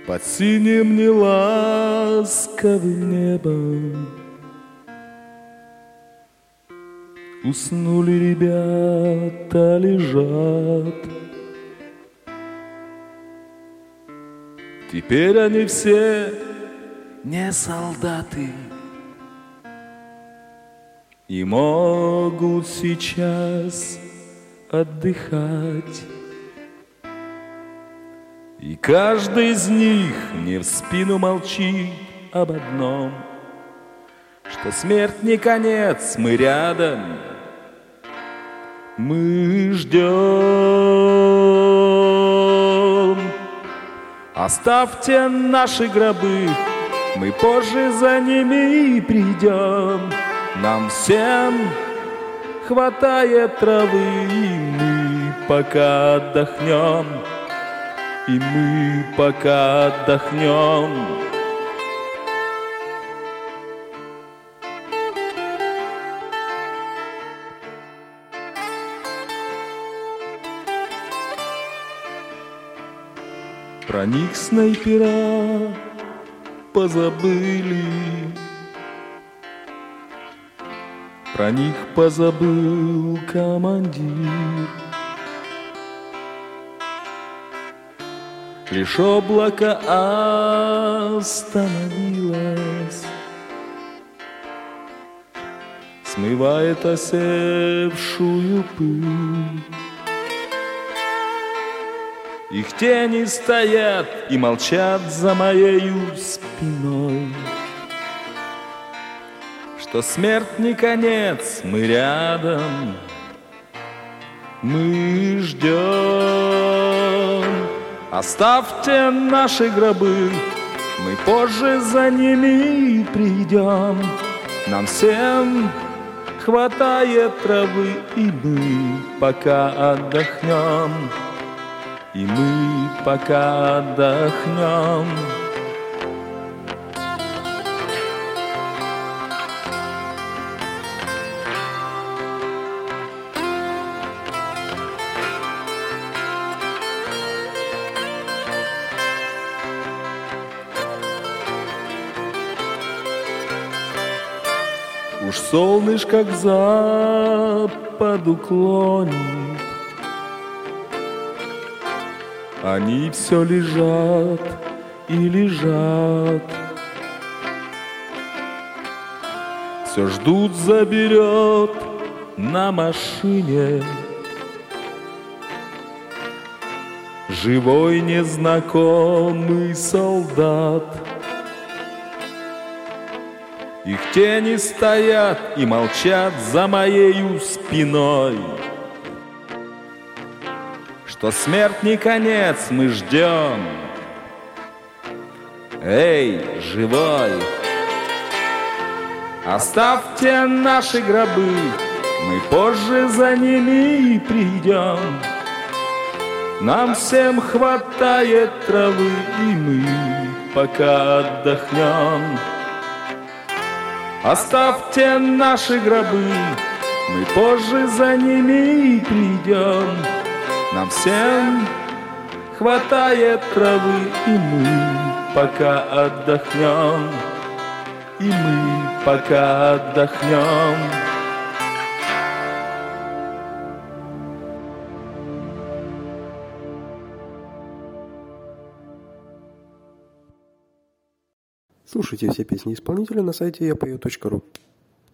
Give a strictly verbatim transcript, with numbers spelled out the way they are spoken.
под синим неласковым небом. Уснули ребята, лежат. Теперь они все не солдаты и могут сейчас отдыхать. И каждый из них мне в спину молчит об одном, что смерть не конец, мы рядом, мы ждем. Оставьте наши гробы, мы позже за ними придем. Нам всем хватает травы, и мы пока отдохнем, и мы пока отдохнем. Про них снайпера позабыли, про них позабыл командир. Лишь облако остановилось, смывает осевшую пыль. Их тени стоят и молчат за моею спиной, что смерть не конец, мы рядом, мы ждем. Оставьте наши гробы, мы позже за ними придем. Нам всем хватает травы, и мы пока отдохнем, и мы пока отдохнем. Уж солнышко к западу клонит, они все лежат и лежат, все ждут, заберет на машине живой незнакомый солдат. Их тени стоят и молчат за моею спиной, что смерть не конец, мы ждем. Эй, живой, оставьте наши гробы, мы позже за ними придем. Нам всем хватает травы, и мы пока отдохнем. Оставьте наши гробы, мы позже за ними придем. Нам всем хватает травы, и мы пока отдохнем, и мы пока отдохнем. Слушайте все песни исполнителя на сайте я пою точка ру.